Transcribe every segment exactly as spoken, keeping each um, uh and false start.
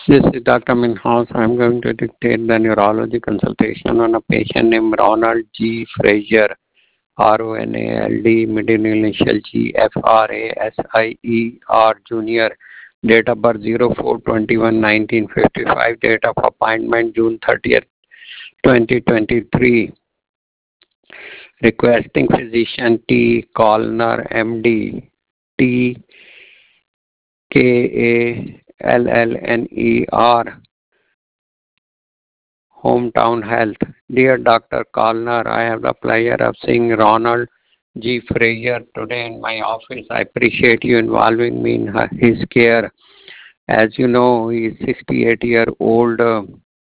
This is Doctor Minhouse. I'm going to dictate the neurology consultation on a patient named Ronald G. Frazier, R O N A L D, middle initial G, F R A S I E R, Junior, date of birth zero four twenty-one nineteen fifty-five, date of appointment June thirtieth, twenty twenty-three. Requesting physician T. Callner, M D, T. K A L L N E R, Hometown Health. Dear Doctor Callner, I have the pleasure of seeing Ronald G. Frazier today in my office. I appreciate you involving me in his care. As you know, he is sixty-eight year old, uh,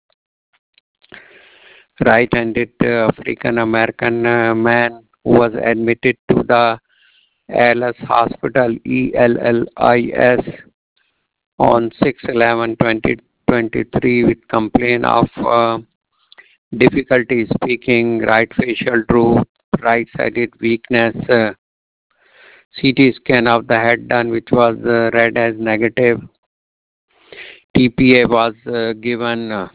right-handed uh, African American uh, man who was admitted to the Ellis Hospital, E L L I S, on six eleven twenty twenty-three with complaint of uh, difficulty speaking, right facial droop, right-sided weakness, uh, C T scan of the head done which was uh, read as negative. T P A was uh, given. Uh,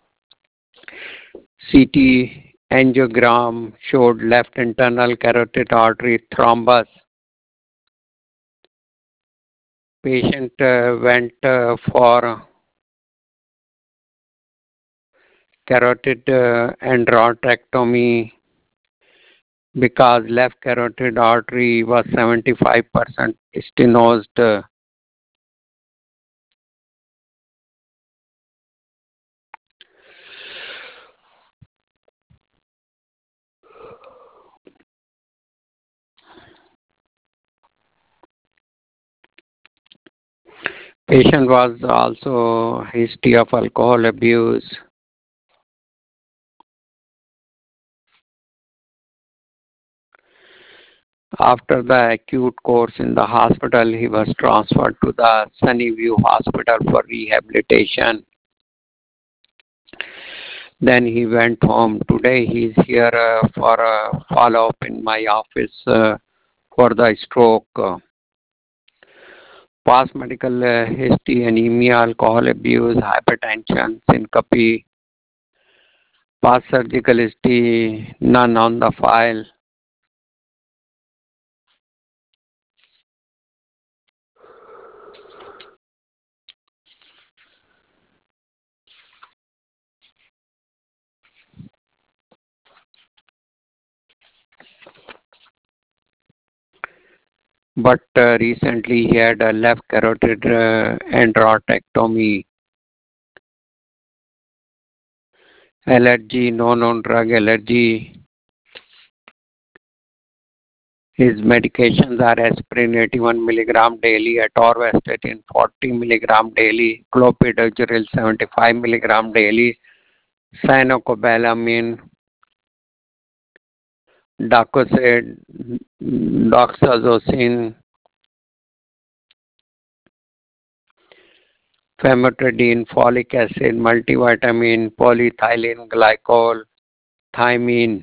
C T angiogram showed left internal carotid artery thrombus. Patient uh, went uh, for carotid uh, endarterectomy because left carotid artery was seventy-five percent stenosed. Uh, patient was also history of alcohol abuse. After the acute course in the hospital, he was transferred to the Sunnyview Hospital for rehabilitation. Then he went home. Today he is here uh, for a follow-up in my office uh, for the stroke. Uh, past medical uh, history, anemia, alcohol abuse, hypertension, syncope. Past surgical history, none on the file. But uh, recently he had a left carotid uh, endarterectomy. Allergy, no known drug allergy. His medications are aspirin eighty-one milligram daily, atorvastatin forty milligram daily, clopidogrel seventy-five milligram daily, cyanocobalamin, Docosade, doxazocin, famotidine, folic acid, multivitamin, polyethylene glycol, thiamine.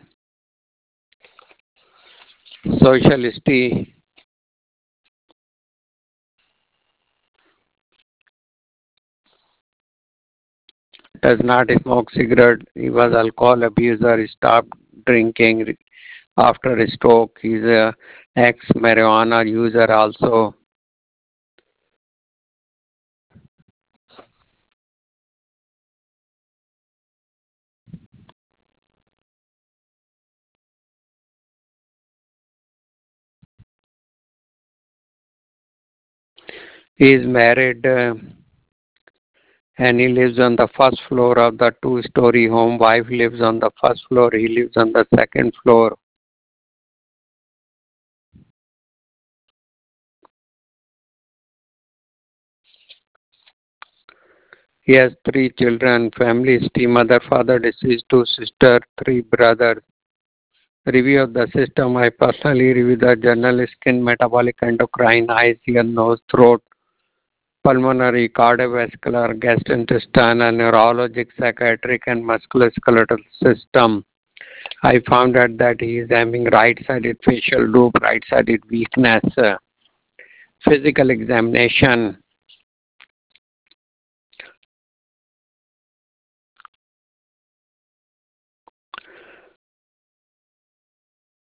Social history, does not smoke cigarette. He was alcohol abuser. He stopped drinking after a stroke. He's a ex-marijuana user also. He is married uh, and he lives on the first floor of the two-story home. Wife lives on the first floor. He lives on the second floor. He has three children, family history, mother, father, deceased, two sisters, three brothers. Review of the system. I personally review the journal, skin, metabolic, endocrine, eyes, ear, nose, throat, pulmonary, cardiovascular, gastrointestinal, neurologic, psychiatric, and musculoskeletal system. I found out that he is having right-sided facial droop, right-sided weakness. Uh, physical examination.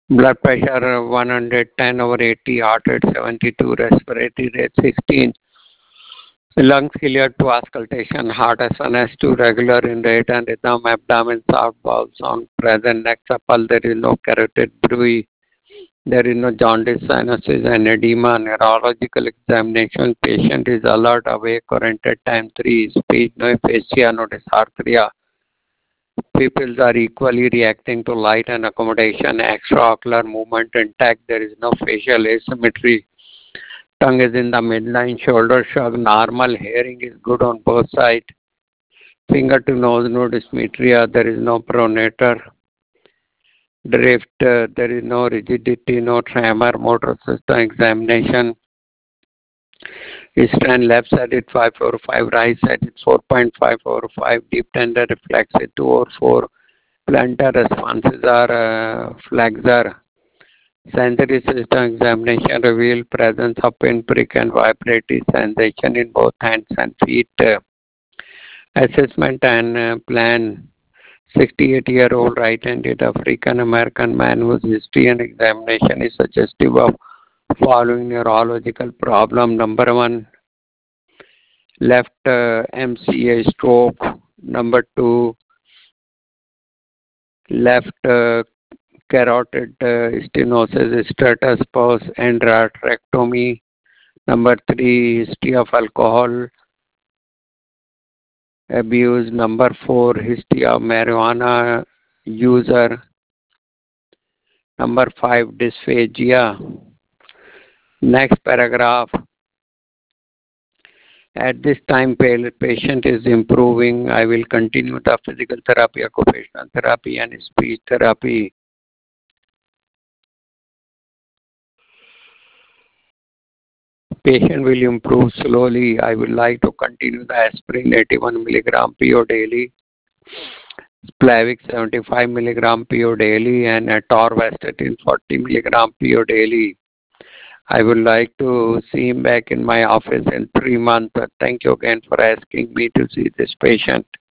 Blood pressure one hundred ten over eighty, heart rate seventy-two, respiratory rate sixteen. Lungs clear to auscultation, heart S one S two regular in rate and rhythm, abdomen soft, bowel sound present, neck supple, there is no carotid bruit, there is no jaundice, sinuses and edema. Neurological examination, patient is alert, awake, oriented, time three, speech, no aphasia, no dysarthria. Pupils are equally reacting to light and accommodation, extraocular movement intact, there is no facial asymmetry. Tongue is in the midline, shoulder shrug, normal, hearing is good on both sides. Finger to nose, no dysmetria, there is no pronator. Drift, uh, there is no rigidity, no tremor, motor system examination. Eastern left side is five over five, right side is four point five over five, deep tender reflex is two over four. Plantar responses are uh, flexor. Sensory system examination revealed presence of pinprick and vibratory sensation in both hands and feet. Uh, assessment and uh, plan. sixty-eight-year-old right-handed African American man whose history and examination is suggestive of following neurological problem. Number one, left uh, M C A stroke. Number two, left uh, carotid uh, stenosis, status post endarterectomy. Number three, history of alcohol abuse. Number four, history of marijuana user. Number five, dysphagia. Next paragraph. At this time, patient is improving. I will continue the physical therapy, occupational therapy, and speech therapy. Patient will improve slowly. I would like to continue the aspirin eighty-one milligram P O daily, Plavix seventy-five milligram P O daily, and atorvastatin forty milligram P O daily. I would like to see him back in my office in three months. Thank you again for asking me to see this patient.